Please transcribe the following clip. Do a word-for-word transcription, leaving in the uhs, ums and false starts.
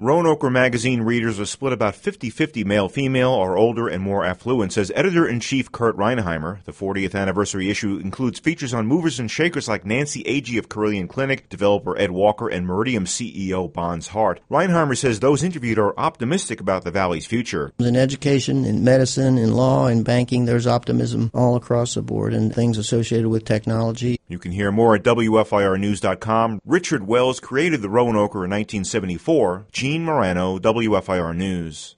Roanoke magazine readers are split about fifty-fifty male-female, are older and more affluent, says editor-in-chief Kurt Reinheimer. The fortieth anniversary issue includes features on movers and shakers like Nancy Agee of Carillion Clinic, developer Ed Walker, and Meridium C E O Bonds Hart. Reinheimer says those interviewed are optimistic about the Valley's future. In education, in medicine, in law, in banking, there's optimism all across the board and things associated with technology. You can hear more at W F I R news dot com. Richard Wells created the Roanoke in nineteen seventy-four. Gene Morano, W F I R News.